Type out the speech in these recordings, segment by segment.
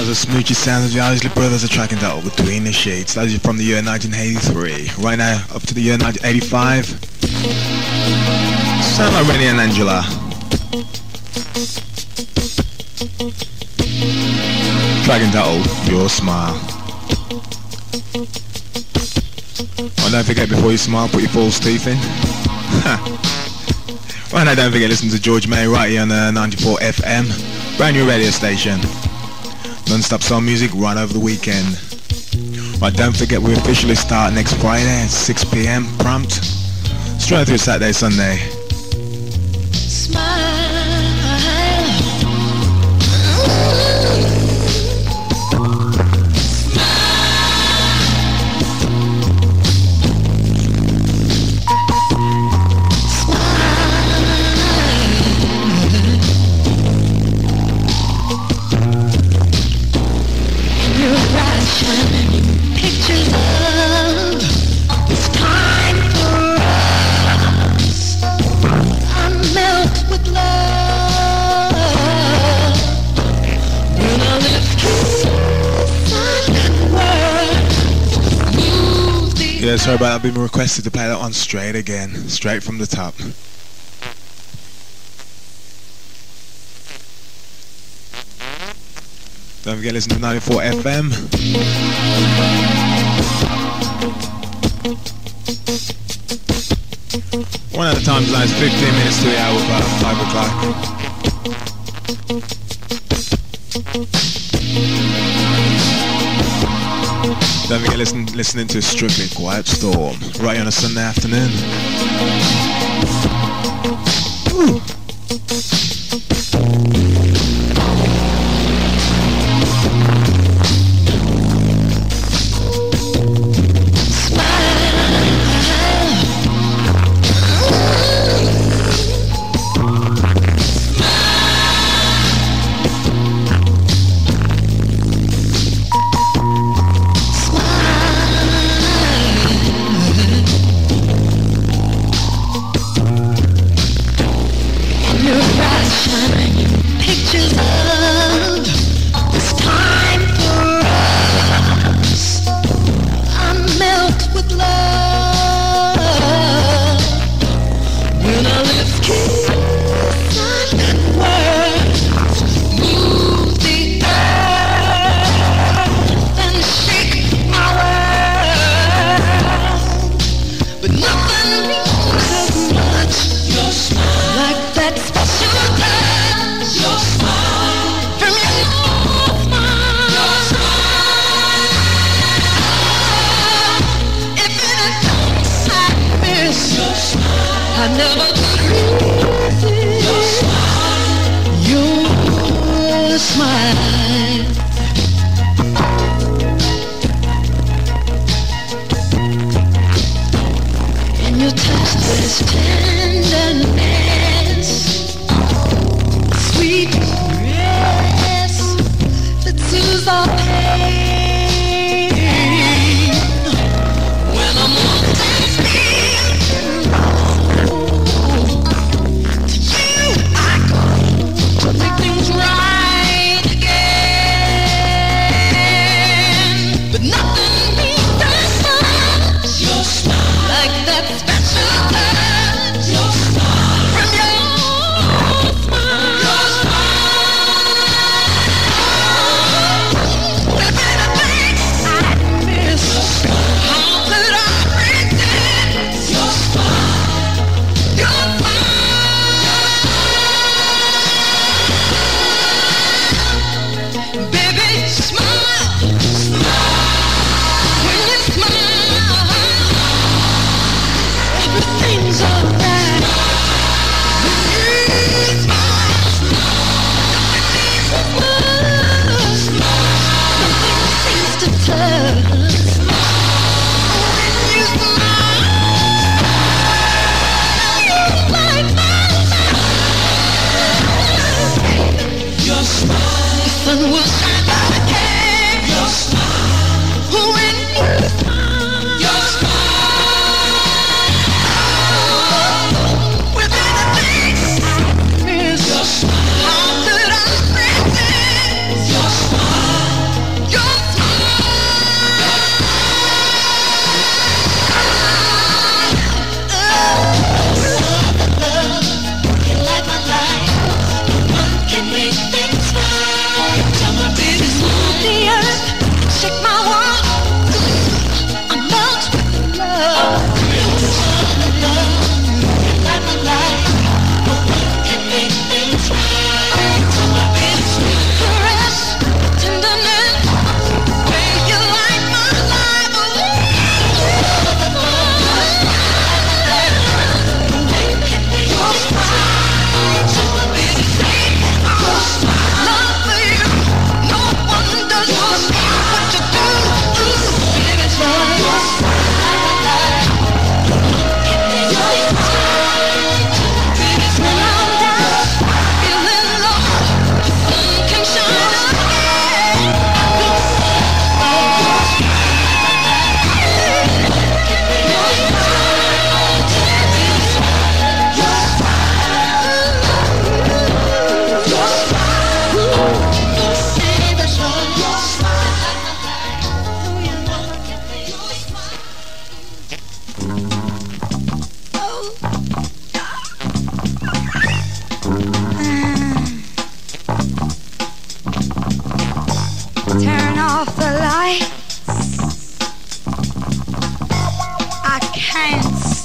the smoochy sounds of the Isley Brothers are tracking that Between the Sheets. That is from the year 1983. Right now, up to the year 1985. Sound like Rennie and Angela. Tracking that Your Smile. Oh, don't forget, before you smile, put your false teeth in. Right now, don't forget, listen to George May right here on 94 FM. Brand new radio station. Non-stop soul music right over the weekend. Right, don't forget, we officially start next Friday at 6 p.m. prompt. Straight through Saturday, Sunday. Smile. Yeah, sorry about that. I've been requested to play that one straight again, straight from the top. Don't forget, listen to 94 FM. One at a time zone is 15 minutes to the hour, about 5 o'clock. Don't forget listening to Strictly Quiet Storm right on a Sunday afternoon. Ooh.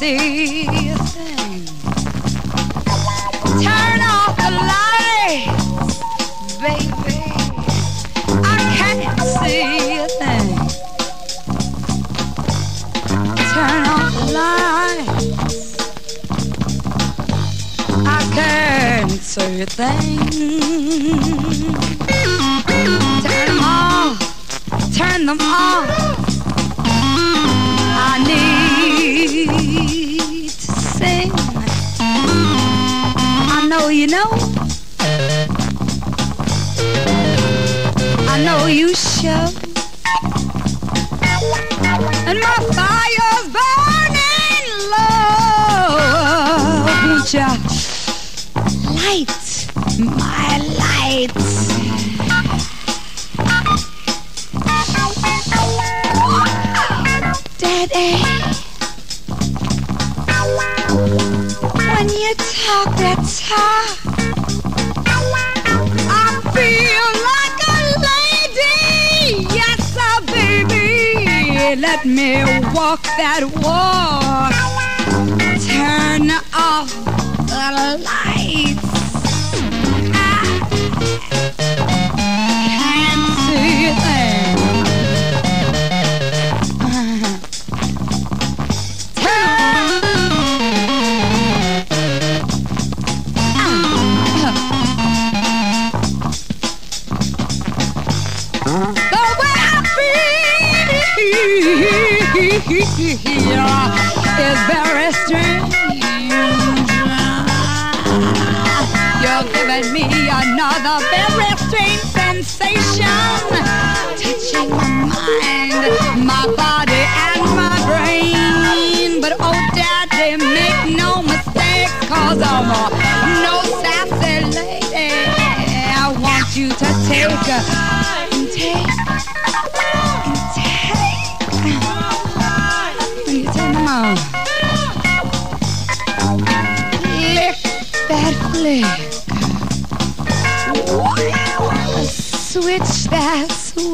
see a thing. Turn off the lights, baby. I can't see a thing. Turn off the lights. I can't see a thing. Turn them off. Turn them off. I need to sing. I know you know. I know you should. And my fire's burning low. Won't you light my lights? Daddy, when you talk that talk, I feel like a lady. Yes, sir, baby. Let me walk that walk. Turn off the lights. I can't see a thing. Is very strange. You're giving me another very strange sensation, touching my mind, my body, and my brain. But oh, Daddy, make no mistake, 'cause I'm no sassy lady. I want you to take and take. Lick that flick. Switch that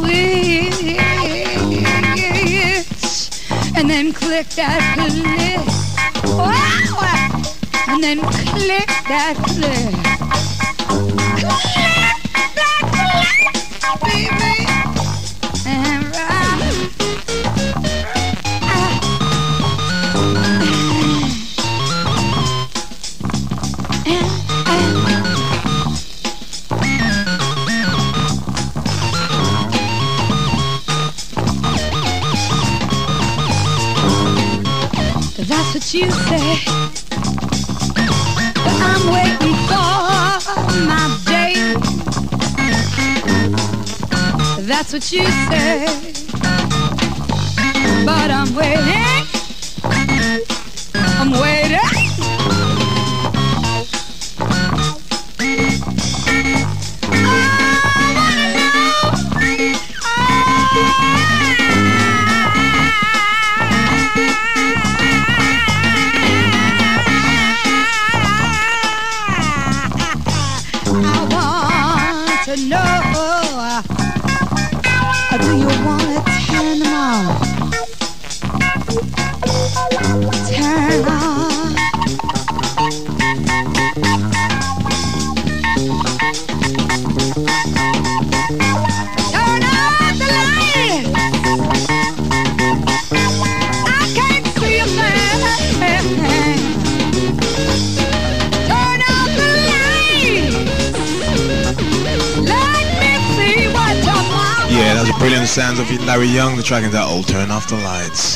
switch. And then click that click. And then click that click. Click that click, baby. And right. That's what you say, but I'm waiting for my day. That's what you say, but I'm waiting. I'm waiting. To know, do you want to turn them on? Turn on. Turn on the light. I can't see a thing. Turn on the light. Yeah, that was a brilliant sounds of Larry Young, the track entitled Turn Off the Lights.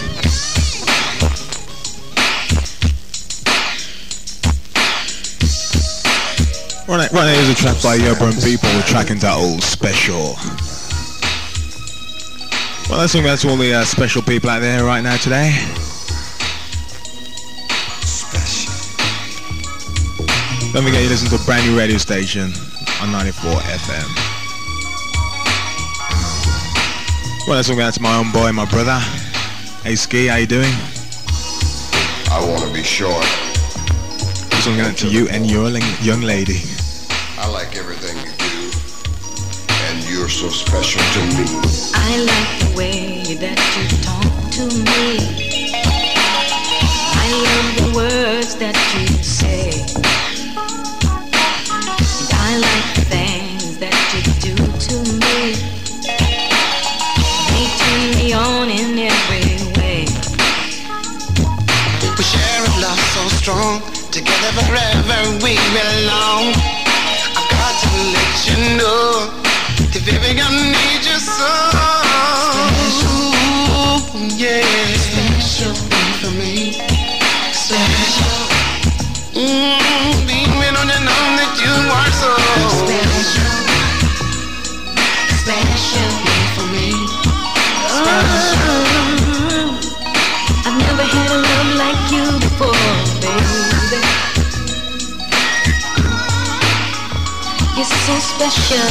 Right now is a track by Urban People, the track entitled Special. Well, let's sing out to all the special people out there right now today. Special. Don't forget you listen to a brand new radio station on 94 FM. Well, let's talk out to my own boy, my brother. Hey Ski, how you doing? I want to be short. This one going out to you and your young lady. I like everything you do, and you're so special to me. I like the way that you talk to me. I love strong. Together forever we belong. I've got to let you know, baby, I need you so. Yeah, special for me. Special. Beaming on and on that you are so special. Special for me. Special. I've never had a love like you before, baby. You're so special.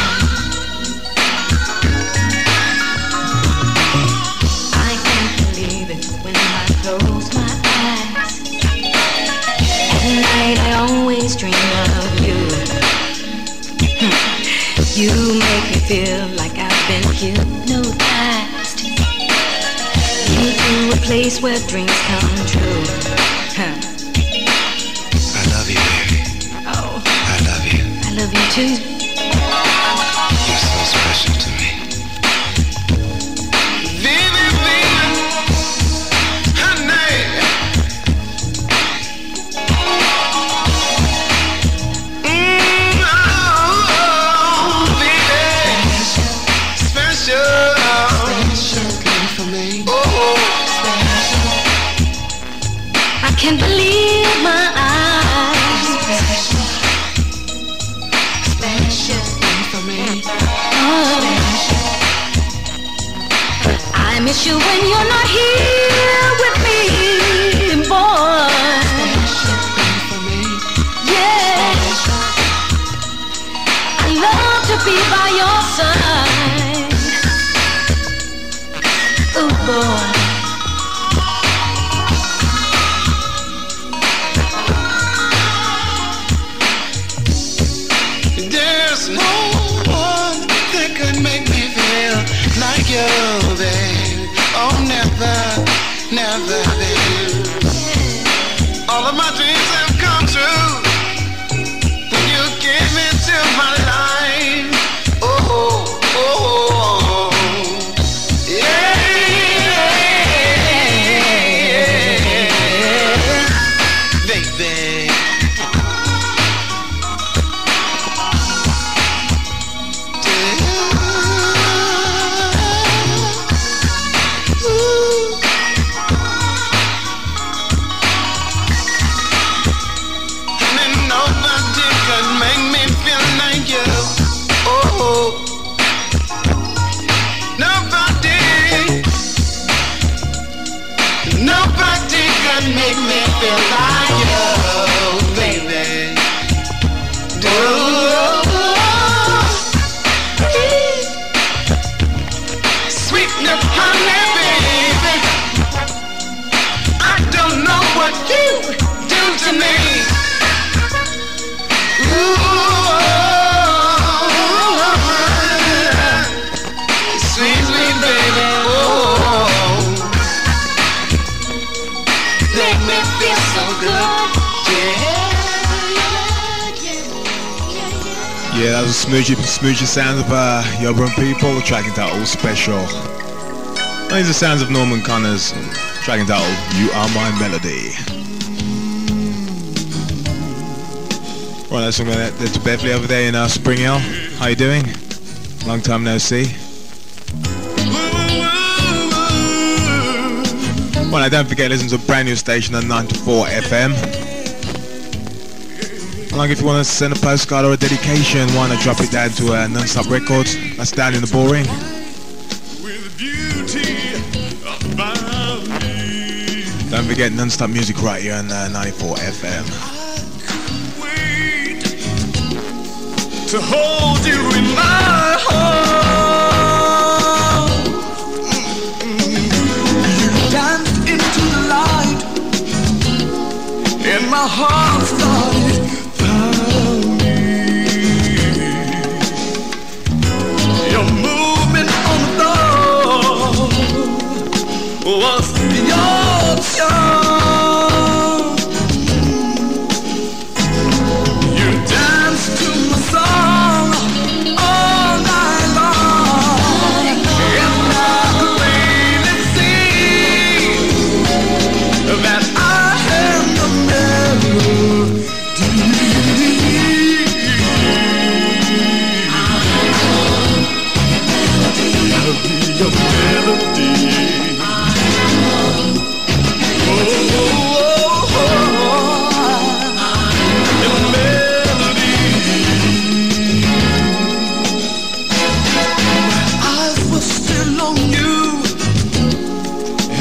I can't believe it when I close my eyes. At night I always dream of you. You make me feel like I've been hypnotized into a place where dreams come true. I love you, baby. Oh, I love you. I love you too. You're so special to me. Baby, baby, honey. Oh, baby. Special. Special for me. Oh, special. I can't believe my eyes. Special for me. Oh, I miss you when you're not here with me, boy. Special for me. Yeah, I love to be by your side. Oh boy. There's no one that could make me feel like you, babe. Oh, never, never, babe. All of my dreams have come true when you came into my life. Oh, oh, oh, yeah, baby. Make me feel like you, baby. Sweetness, honey, baby. I don't know what you do to me. Sweet, sweet baby. Make me feel so good. Yeah, that was a smoochie sound of Yobron People, track entitled Special. These are the sounds of Norman Connors, track entitled You Are My Melody. Right, that's something to Beverly over there in Spring Hill. How you doing? Long time no see. Well, don't forget to listen to a brand new station on 94 FM. Like if you want to send a postcard or a dedication, why not drop it down to Non-Stop Records. That's down in the Boring. Don't forget Non-Stop Music right here on 94 FM. Wait to hold you in my heart. You danced into the light, and my heart started pounding. Your movement on the floor was your charm. You danced to my song all night long, and I could plainly see that I am the man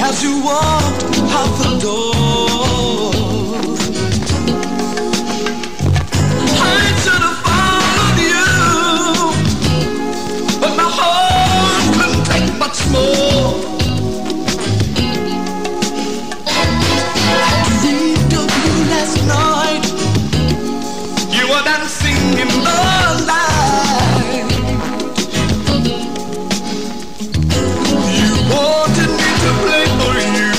as you walked out the door. I should have followed you, but my heart couldn't take much more. I dreamed of you last night. You were dancing in the light. You wanted me to play for you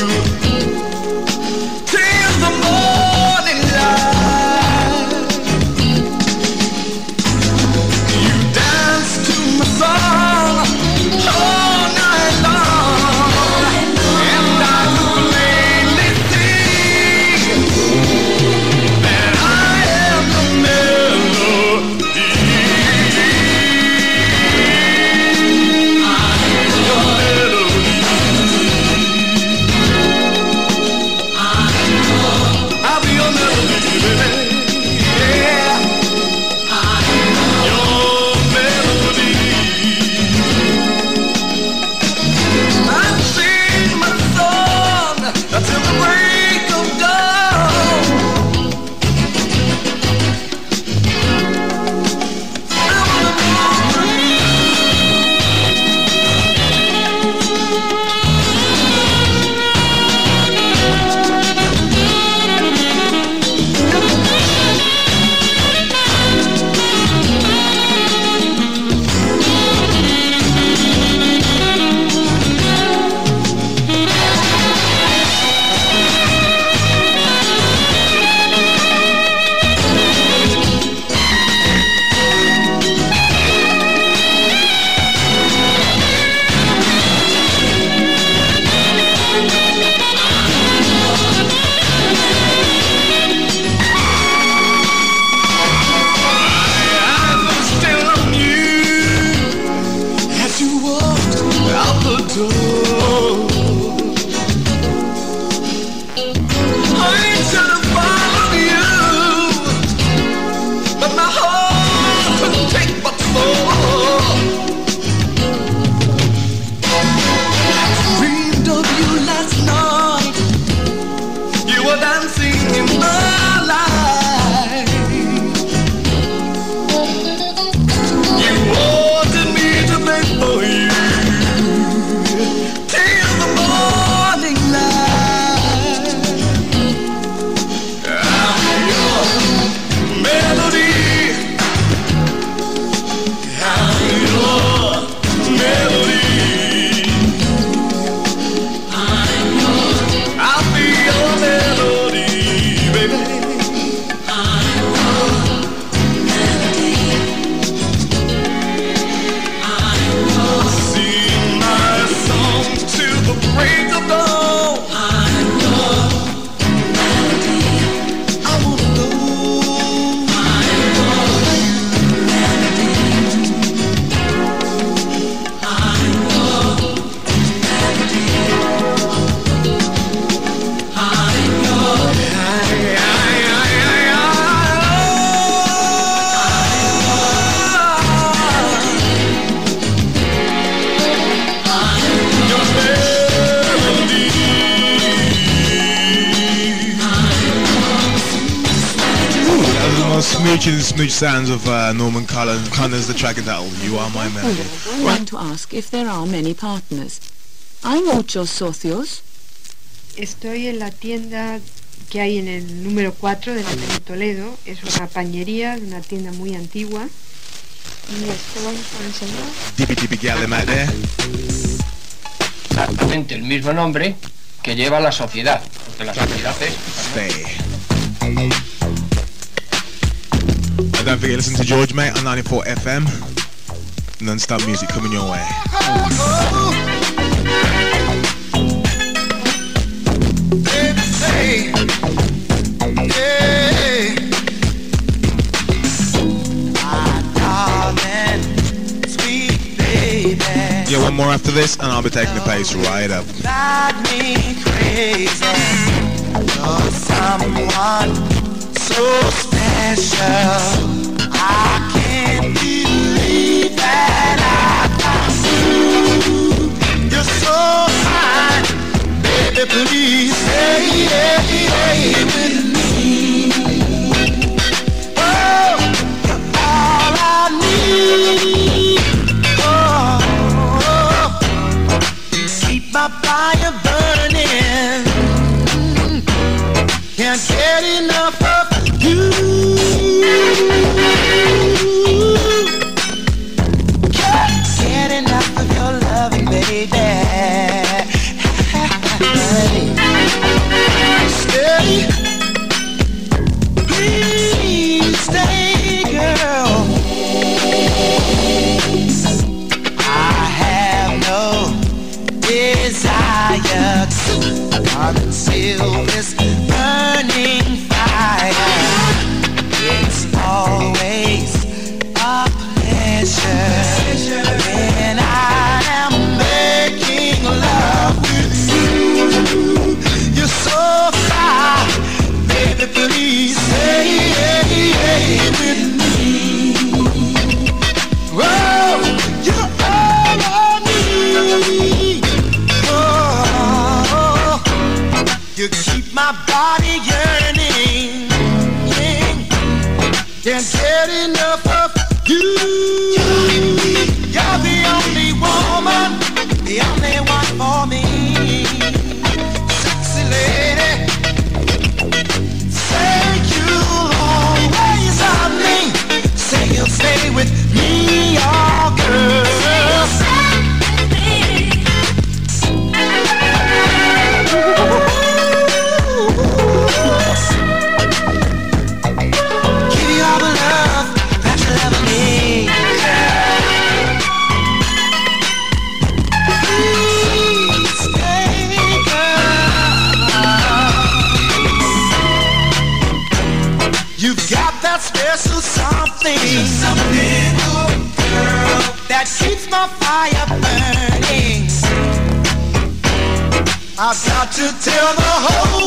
till the morning light. You danced to my song all night long, and I could plainly see that I am the melody. I'll be your melody, baby. Yeah, your melody. I sing my song until the break of dawn. I wanna be free. Still on you as you walked out the door. I should have followed you, but my heart couldn't take much more. I dreamed of you last night. You were dancing in the light. You wanted me to play for you till the morning light. I'm your melody. I'm your melody. I'll be your melody, baby. Sing my song till the break of dawn. I wanna know. Smooch sounds of Norman Connors, the track entitled You Are My Melody. I want to ask if there are many partners. ¿Hay muchos socios? Estoy en la tienda que hay en el número 4 de la calle Toledo. Es una pañería, una tienda muy antigua. Y esto vamos a enseñar. Dippy Dippy Gal them out there. Exactamente el mismo nombre que lleva la sociedad, porque la sociedad es... Stay. And don't forget, listen to George, mate, on 94 FM. Non-stop music coming your way. Baby, say, yeah. My darling, sweet baby. Yeah, one more after this, and I'll be taking the pace right up. Drive me crazy. You're someone so special. I can't believe that I found you. You're so fine, baby. baby, please stay with me. Oh, you're all I need. Oh, keep my fire burning. Can't get enough of you. Can't get enough of your loving, baby. Stay, please stay, girl. I have no desire to conceal this burning fire. It's always a pleasure when I am making love with you. You're so fine, baby, please stay with me. Oh, you're all I need. Oh, you keep my body yearning. Can't get enough of you. You're the only woman, the only one for me. Sexy lady, say you'll always love me. Say you'll stay with me, oh girl. Special something, girl, that keeps my fire burning. I've got to tell the whole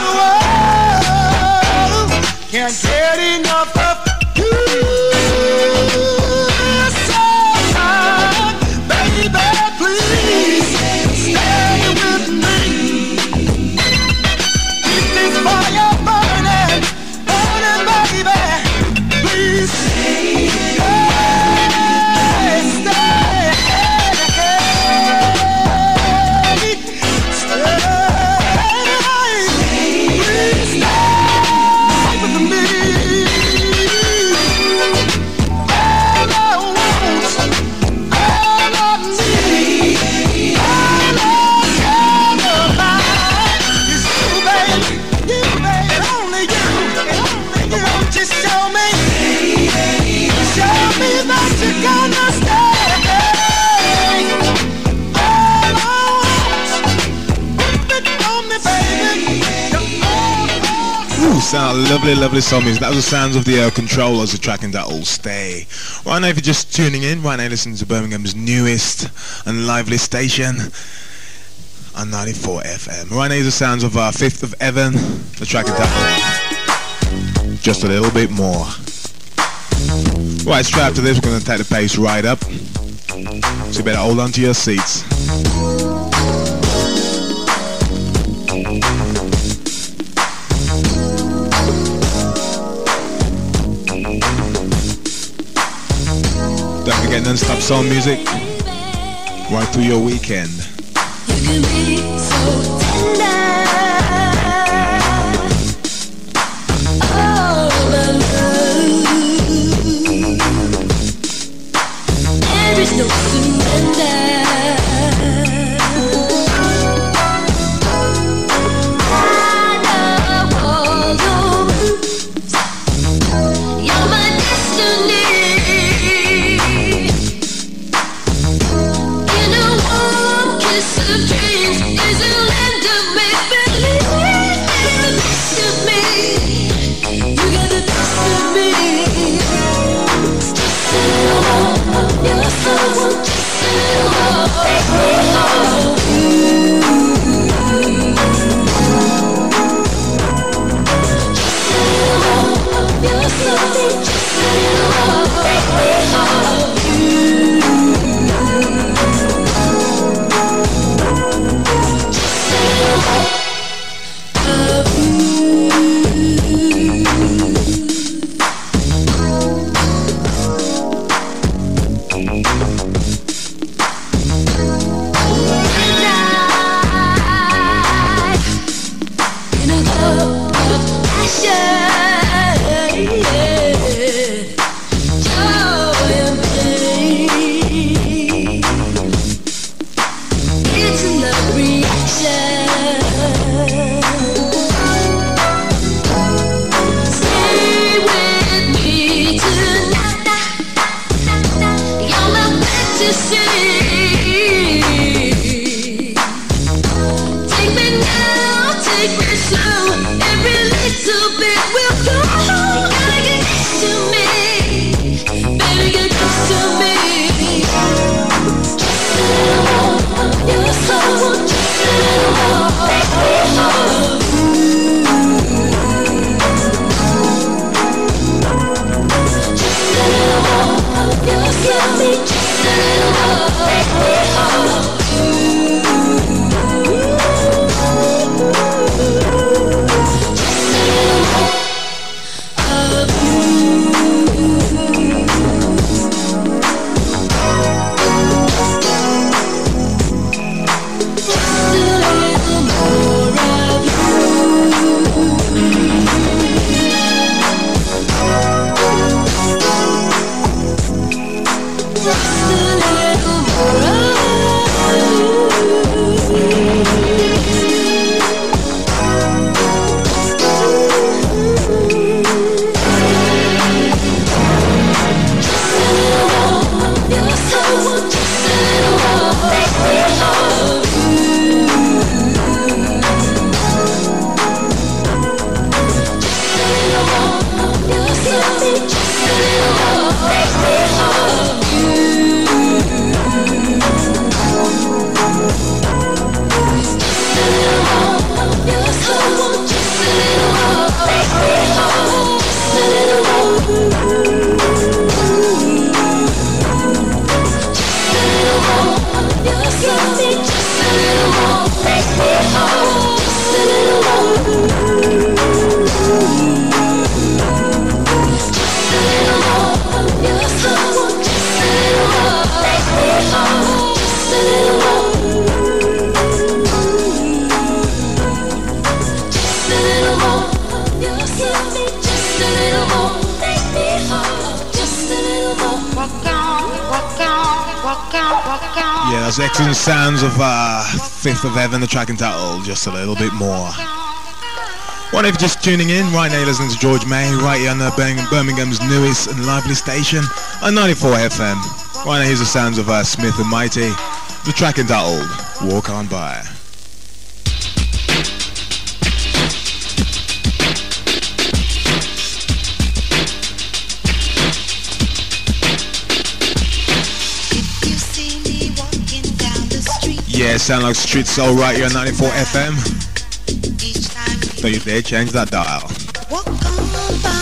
world, can't get enough of you. So time, baby, please stay with me. Keep this fire burning, burning, baby. Please stay, with me. All I want, all I need, all I care about is you, baby, only you, Won't you show me? Show me that you're gonna stay. All I want, put it on me, baby. Ooh, sound lovely, lovely song music. That was the sounds of the Controllers, the track in That All Stay. Right now, if you're just tuning in, right now listening to Birmingham's newest and lively station on 94 FM. Right now is the sounds of Fifth of Heaven, the track entitled Just a Little Bit More. Right, straight after this, we're going to take the pace right up. So you better hold on to your seats. Don't forget non-stop soul music right through your weekend. You can be so tender. Oh, there is no surrender. I know all your moves. You're my destiny. In a warm kiss of dreams is a land. now, take me slow. Every little bit will go. Gotta get used to me. Better get used to me. Just a little more of your soul. Just a little more of your soul. Just a little more of your soul. Just a little more of your soul. Yeah, that's excellent sounds of Fifth of Heaven, the track entitled Just a Little Bit More. Well, if you're just tuning in, right now you're listening to George May, right here on Birmingham's newest and lively station, on 94 FM. Right now here's the sounds of Smith and Mighty, the track entitled Walk On By. Yeah, sound like street soul right here on 94 FM. Don't you dare change that dial. Walk on by.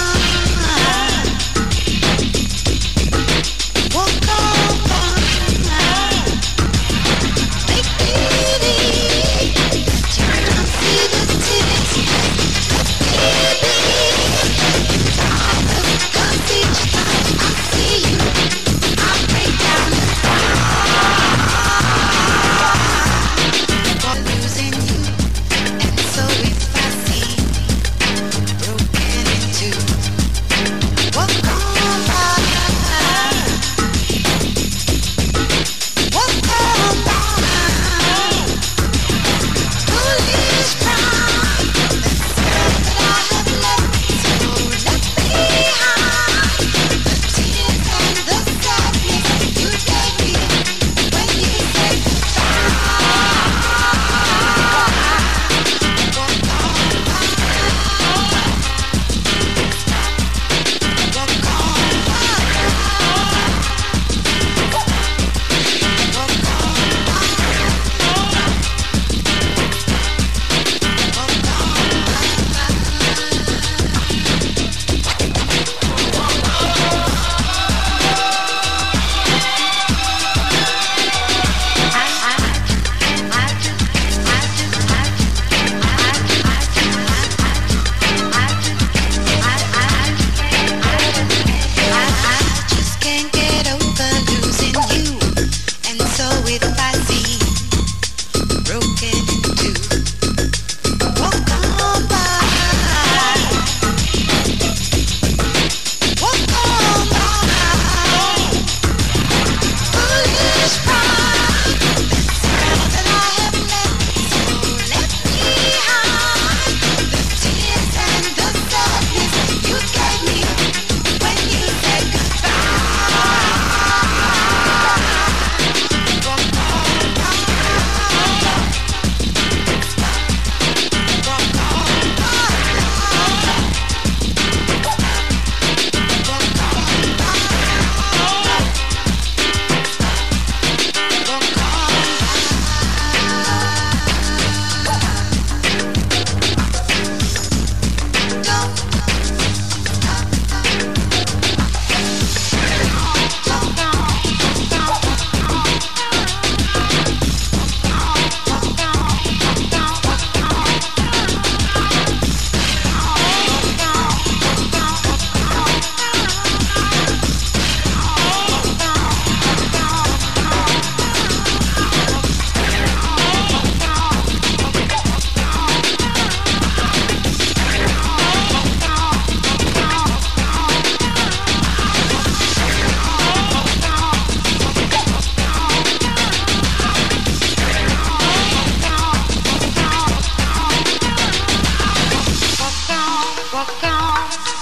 Walk on by. Make me leave. Turn on, see the tears. Baby, I'll see you. I'll see you. I'll break down. I'm losing you, and so if I see broken into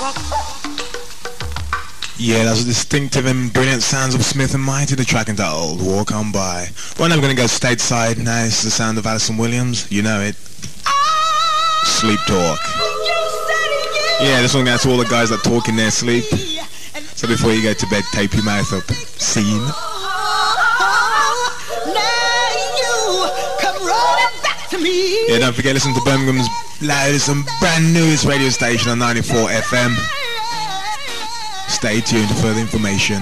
Yeah, that's the distinctive and brilliant sounds of Smith and Mighty, the track entitled Walk On By. Right now we're going to go stateside. Now it's the sound of Alison Williams. You know it. Sleep Talk. Yeah, this one goes to all the guys that talk in their sleep. So before you go to bed, tape your mouth up. Scene. Yeah, don't forget, listen to Birmingham's loudest and brand newest radio station on 94 FM. Stay tuned for further information.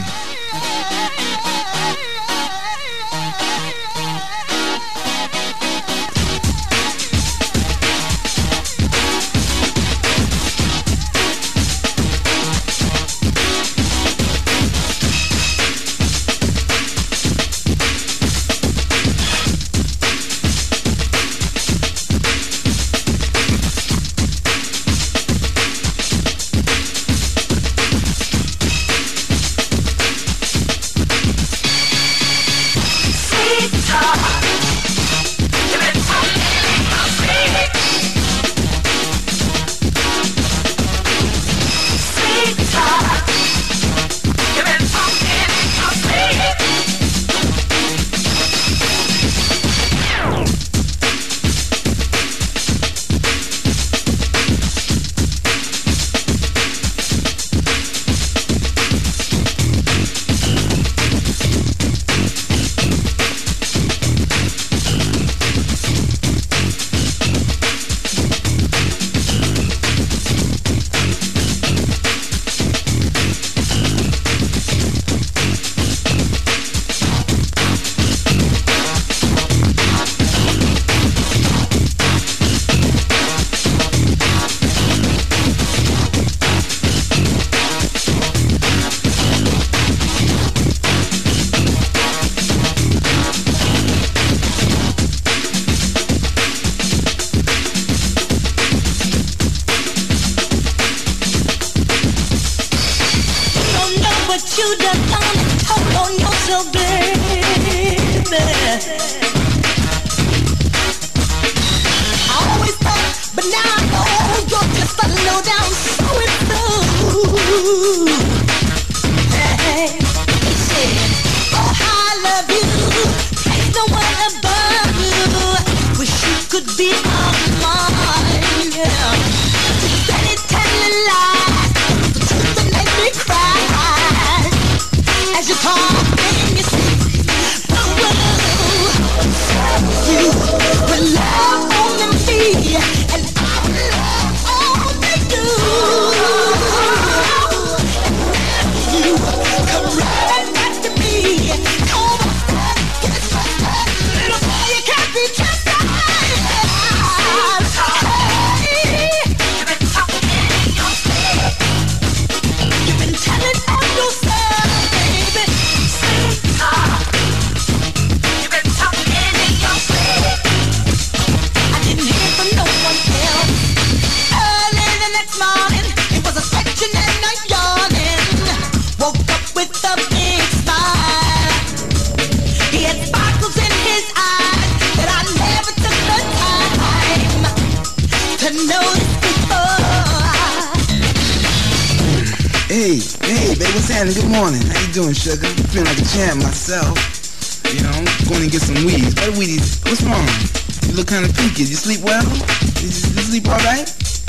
Good morning. How you doing, sugar? Feeling like a champ myself. You know, I'm going to get some weeds. What weedies? What's wrong? You look kind of peaked. You sleep well? You sleep all right?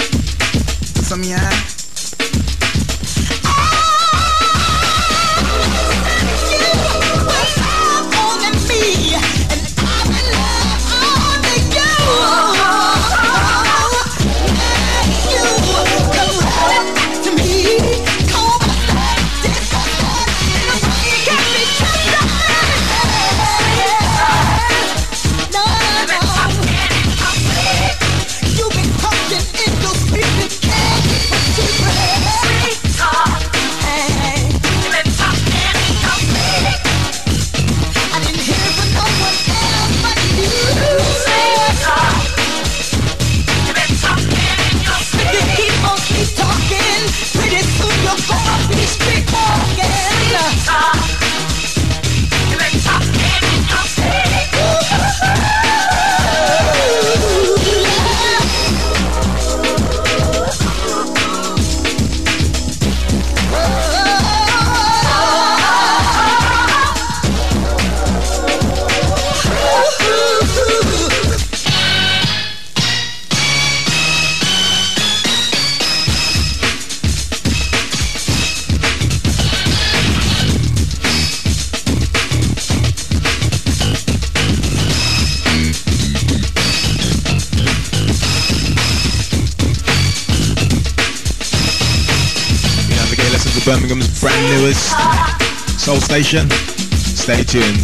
Some of your eye? You've been talking in your sleep, can't Birmingham's brand newest soul station. Stay tuned.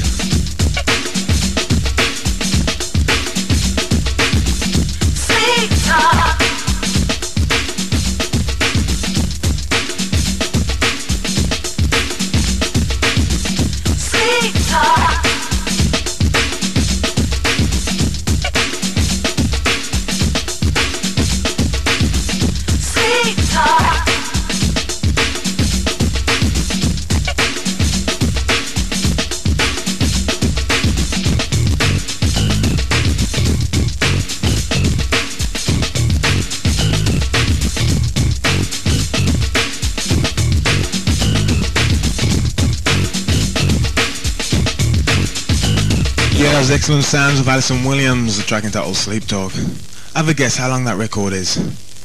Those excellent sounds of Alison Williams, the track entitled Sleep Talk. Have a guess how long that record is.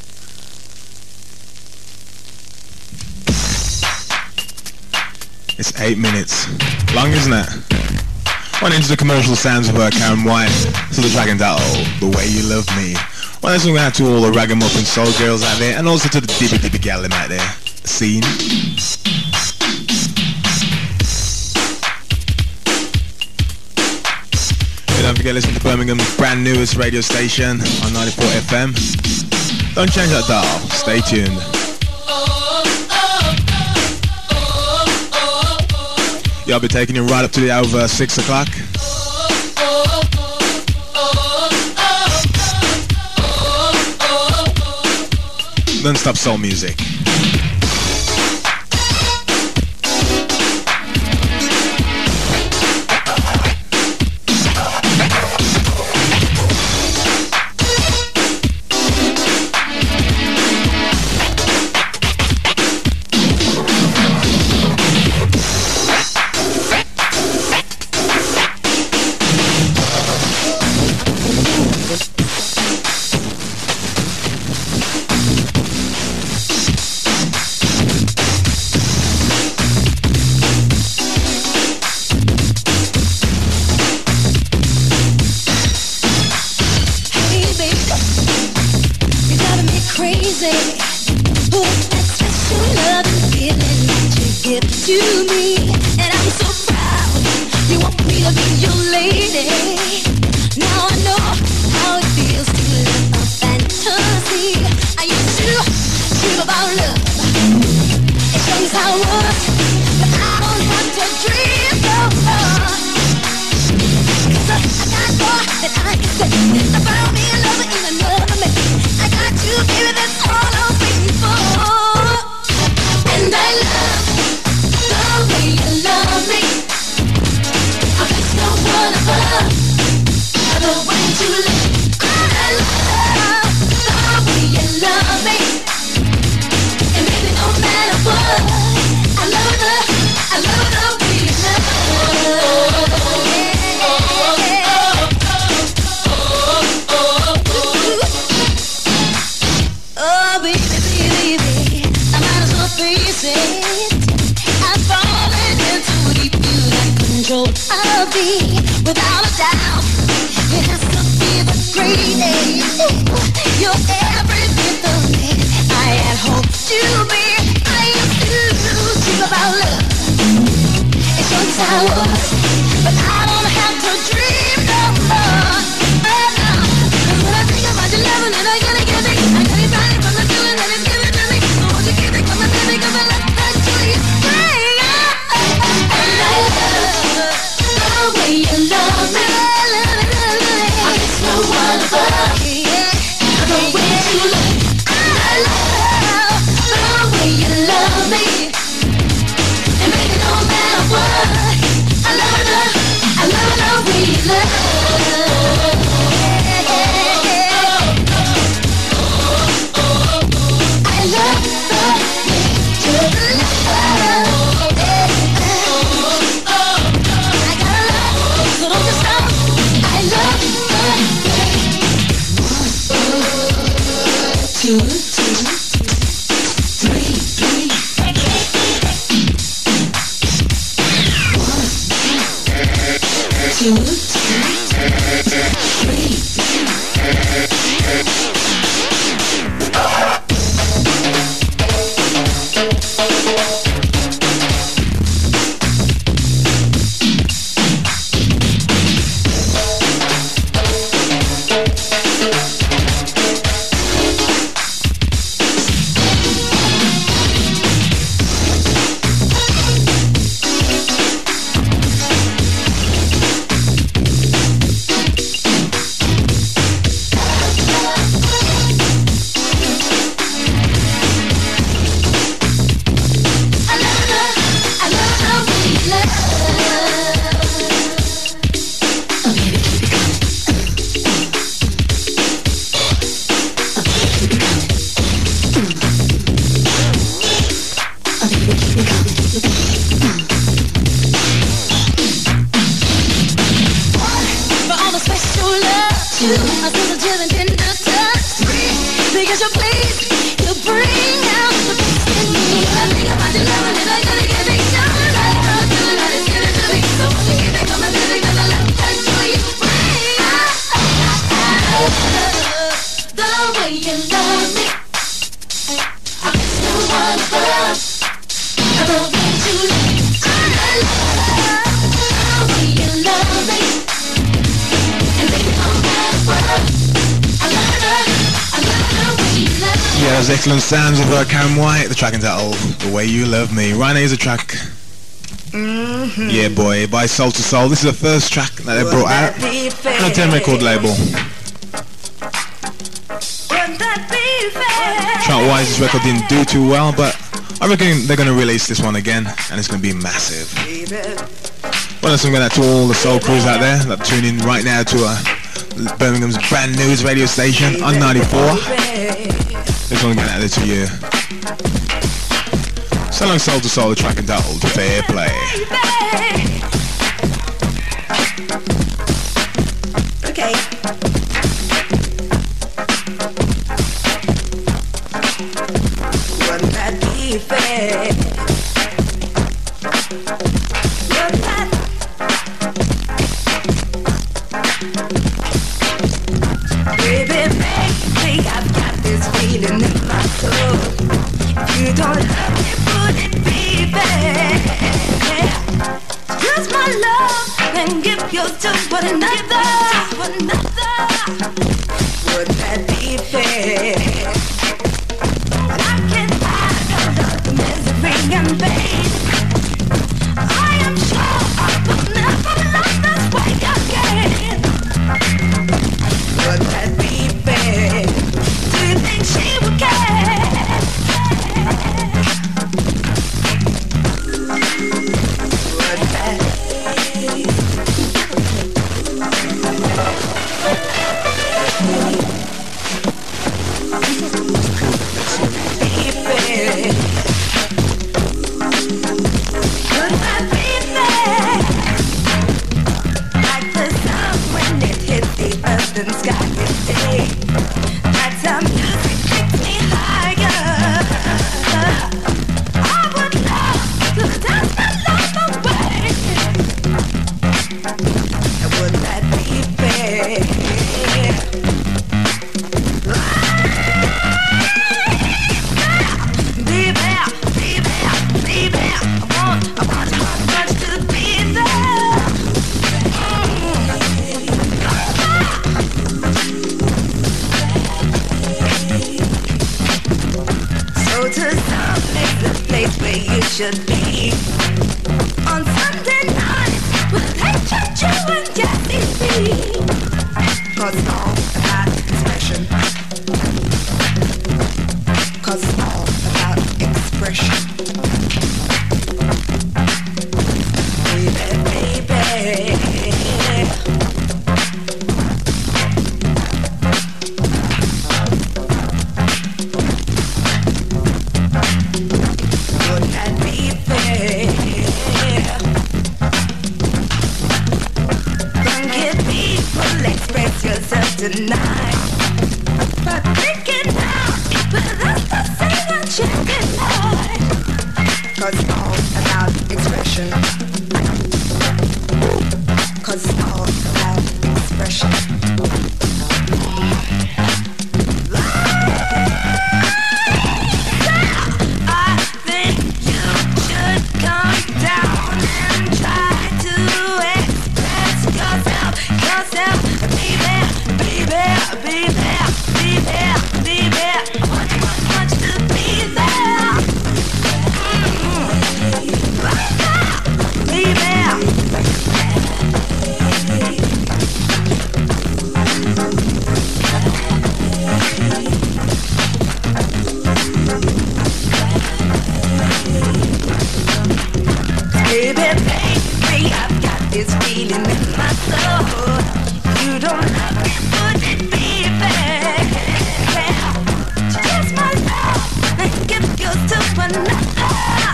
It's 8 minutes. Long, isn't it? Went into the commercial sounds of Karen White, so the track entitled The Way You Love Me. Well, that's going out to all the ragamuffin soul girls out there, and also to the dippy gal out there. Scene. Don't forget to listen to Birmingham's brand newest radio station on 94 FM. Don't change that dial. Stay tuned. Yeah, I'll be taking you right up to the over 6 o'clock. Non-stop soul music. Because you please, you bring out the best in me. I think about your love and I gotta get it done. Right now, doing all this good to me. So won't you give it to my baby, 'cause I love that joy you bring out. The way you love me, I miss no one above. Above me too. I love the way you love me, and baby, I'm that world. Yeah, those excellent sounds of Karen White. The track entitled The Way You Love Me. Right now is a track. Yeah, boy, by Soul to Soul. This is the first track that they brought out on a 10 record label. Chart-wise, this record didn't do too well, but I reckon they're going to release this one again, and it's going to be massive. Well, let's go out to all the soul crews out there that tune in right now to Birmingham's brand new radio station on 94. This one getting out there to you. So long Soul to Soul, the track entitled Fair Play. Okay. Wouldn't that be fair? Wouldn't that? Baby, baby, I've got this feeling in my soul. If you don't love me, would it be fair? Use my love and give yours to one another. Would that be fair? And I can't hide the love, the misery and pain. I am sure I will never love this way again. Would that be fair? Do you think she would care? Would that be fair? Would that be fair? Like the sun when it hits the earth and sky today. That's how music takes me higher. I would love to dance my life away. Would that be fair? Be there, be there, be there. I want much to be there. So to some place, the place where you should be. On Sunday night, with H.J. and Jesse B. 'Cause it's all about expression. 'Cause it's all about expression. Baby, baby. Would that be fair? Don't get people, express yourself tonight. But thinking now, but that's the same I check it out. 'Cause it's all about expression. 'Cause it's all about expression. I think you should come down and try to express yourself, baby, baby, baby, baby, baby. Want to be there, baby, baby, I've got this feeling in my soul. You don't love me, would it be fair? Just my love and give yours to another.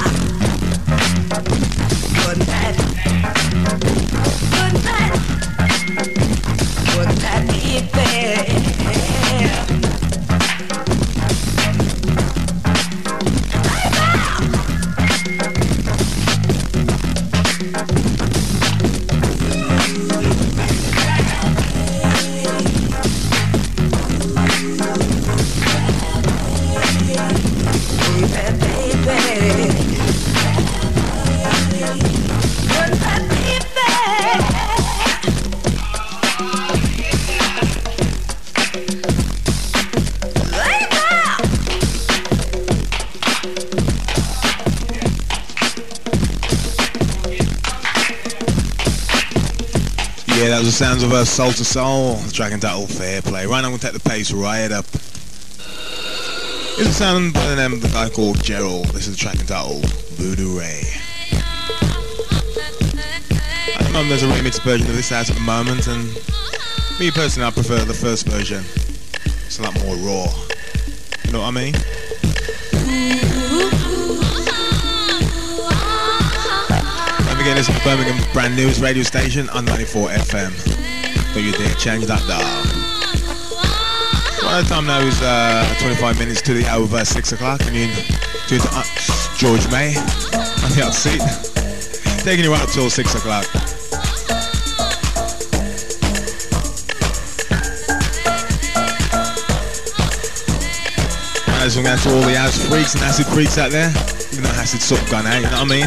Good night, would that be fair? that was the sounds of Soul to Soul, the track entitled Fair Play. Right now I'm going to take the pace right up. It's a sound by the name of the guy called Gerald. This is the track entitled Voodoo Ray. At the moment there's a remix version of this out at the moment, and me personally I prefer the first version. It's a lot more raw. You know what I mean? Again, this is Birmingham's brand newest radio station on 94 FM. Don't you dare change that dial. Well, the time now is 25 minutes to the hour of 6 o'clock, and you're to George May on the hot seat, taking you right up till 6 o'clock. Right, so I'm going to all the house freaks and acid freaks out there. Even though acid's sort of gone out, you know what I mean?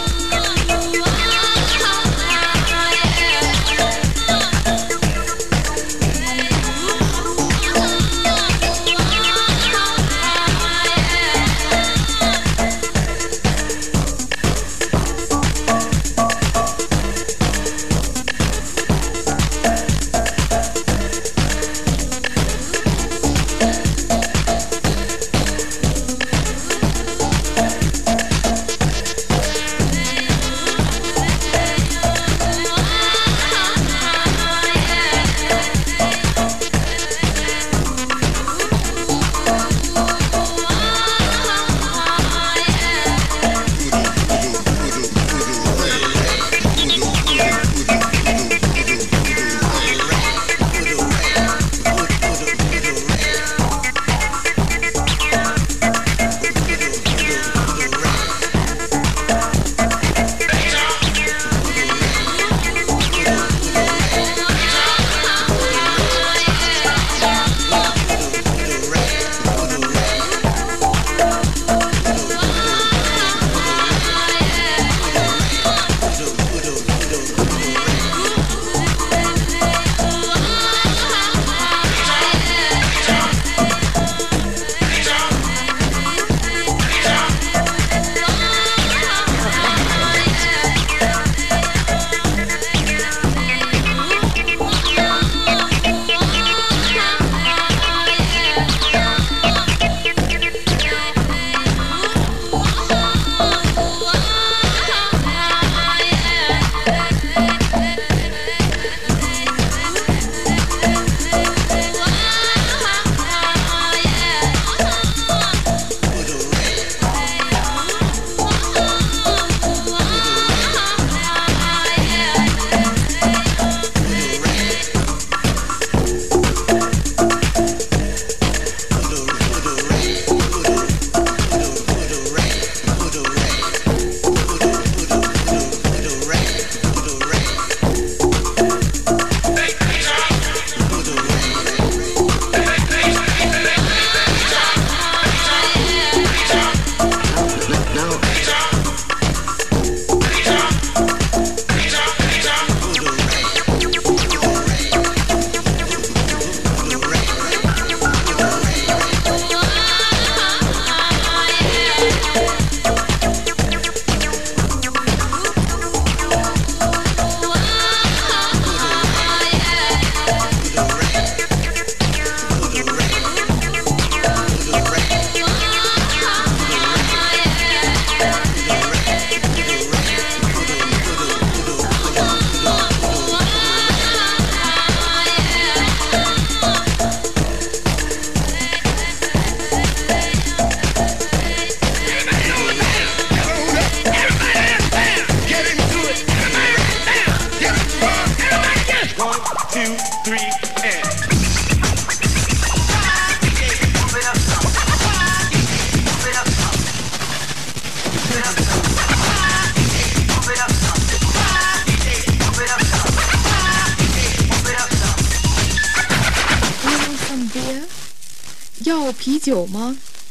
啤酒吗？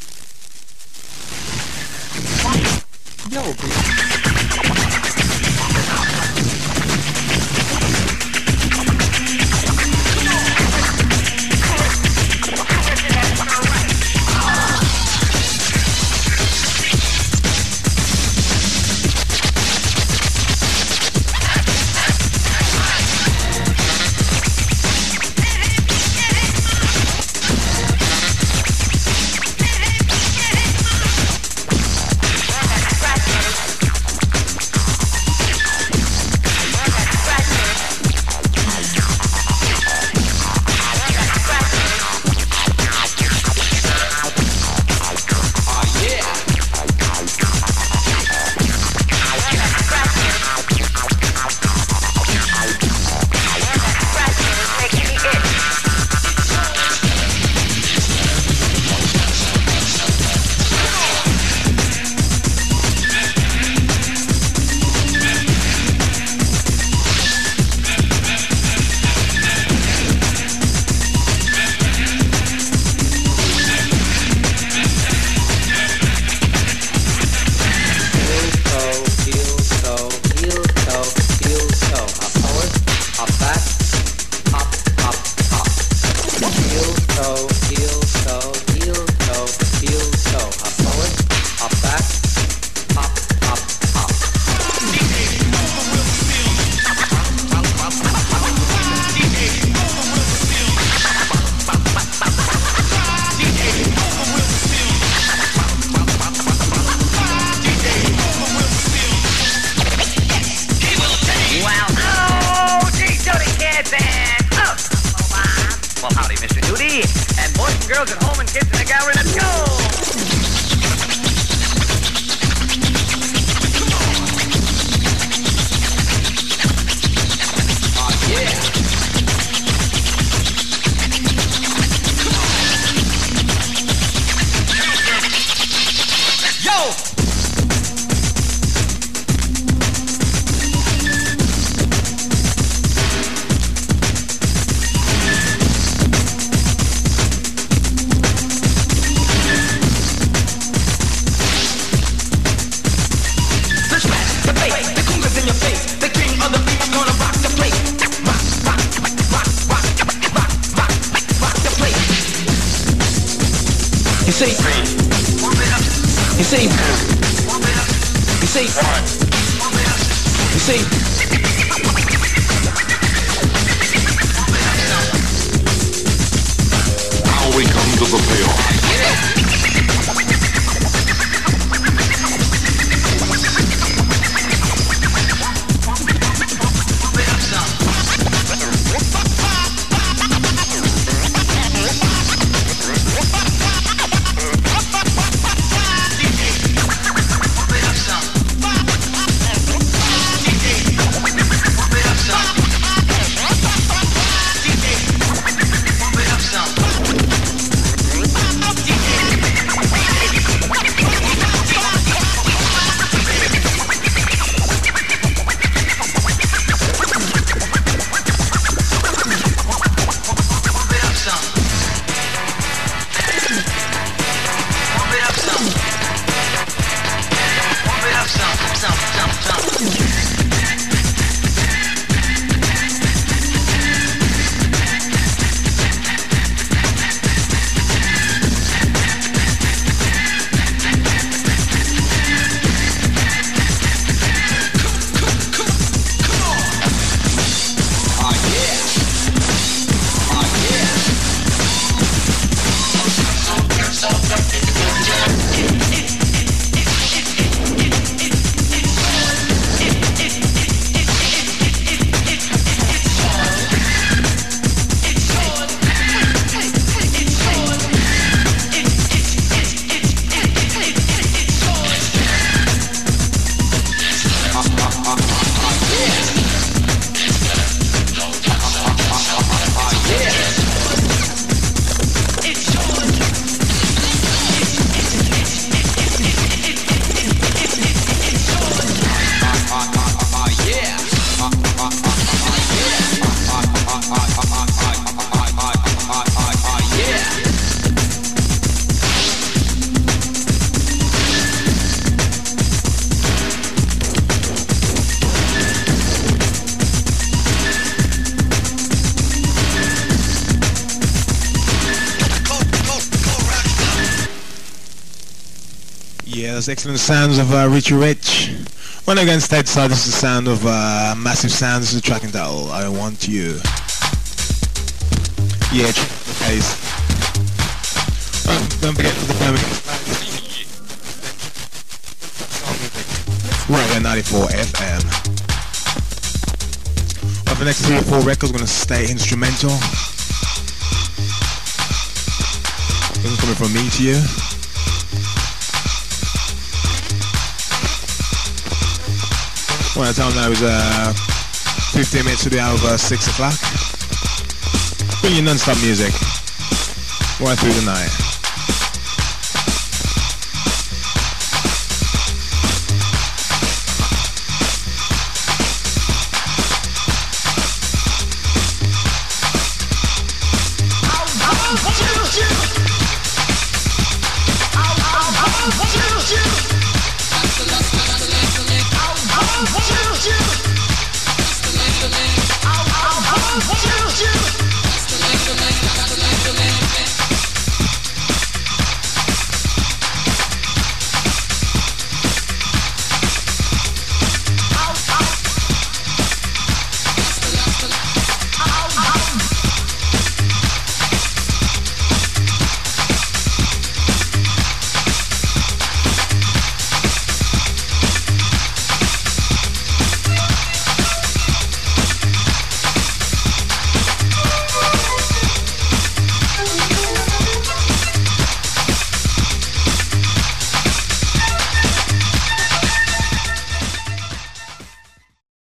要不。 girls at home and kids in the gallery. Let's go! Now we come to the payoff. Those excellent sounds of Richie Rich. When again, stateside, this is the sound of Massive Sound. This is the track entitled I Want You. Yeah, check the pace. Don't forget to the permanent. Right at 94 FM. Well, for the next 3 or 4 records, we're going to stay instrumental. This is coming from me to you. Well, the time now is 15 minutes to the hour of 6 o'clock. Bring you non-stop music right through the night.